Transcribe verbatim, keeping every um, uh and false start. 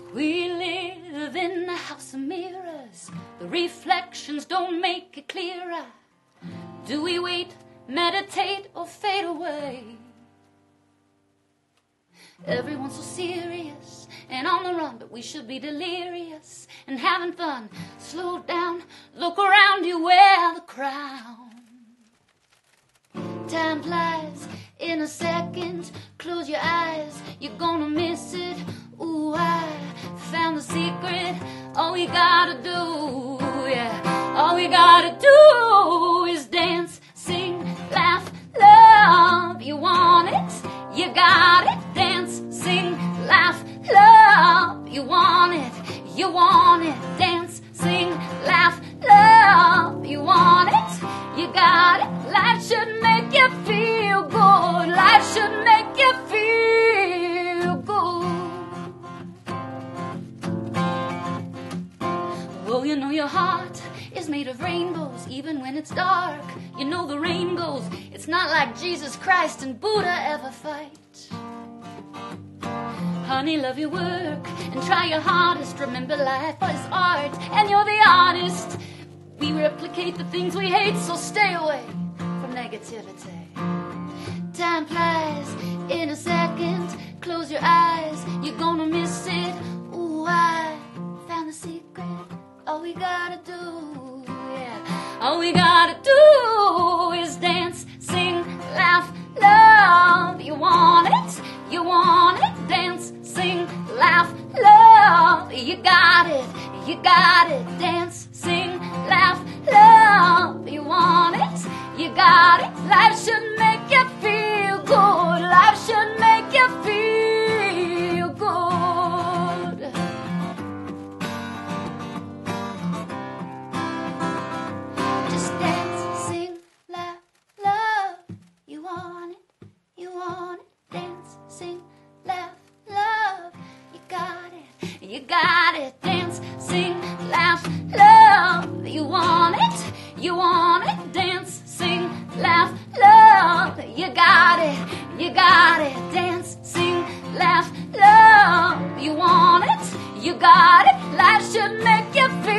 We live in a house of mirrors. The reflections don't make it clearer. Do we wait, meditate, or fade away? Everyone's so serious and on the run, but we should be delirious and having fun. Slow down, look around you, wear the crown. Time flies in a second, close your eyes, you're gonna miss it. Ooh, I found the secret, all we gotta do, yeah. All we gotta do is dance, sing, laugh, love. You want it, you got it. Dance, sing, laugh, love. You want it, you want it. Dance, sing, laugh, love. You want it, you got it. Life should make you feel good. Life should make you feel good. Well, you know your heart is made of rainbows, even when it's dark. You know the rain goes. It's not like Jesus Christ and Buddha ever fight. Honey, love your work and try your hardest. Remember, life is art and you're the artist. We replicate the things we hate, so stay away from negativity. Time flies in a second, close your eyes, you're gonna miss it. Ooh, I found the secret, all we gotta do, yeah. All we gotta do is dance, sing, laugh, love. You want it, you want it. Dance, sing, laugh, love. You got it, you got it. Dance, sing, laugh, love. You want it, you got it. Life should make you feel good. Life should make you feel good. Just dance, sing, laugh, love. You want it, you want it. Dance, sing, laugh, love. You got it, you got it. Dance, sing, laugh, love. You want it, you want it. Dance, sing, laugh, love. You got it, you got it. Dance, sing, laugh, love. You want it, you got it. Life should make you feel